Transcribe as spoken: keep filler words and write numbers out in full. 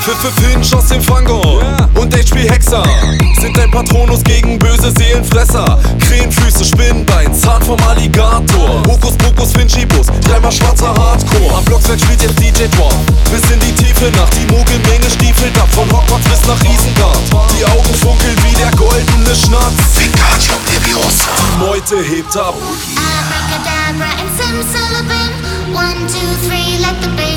Für, für Finch aus dem Fangon yeah. Und H P Hexer sind ein Patronus gegen böse Seelenfresser. Krähenfüße, Spinnbein, Zahn vom Alligator. Hokus Pokus, Finchibus, dreimal schwarzer Hardcore. Am Blocksberg spielt jetzt D J Dwarf bis in die tiefe Nacht. Die Mogelmenge stiefelt ab von Hogwarts bis nach Isengard. Die Augen funkeln wie der goldene Schnatz. Wingardium Leviosa. Die Meute hebt ab. Abracadabra and simsalabim. One, two, three, let the baby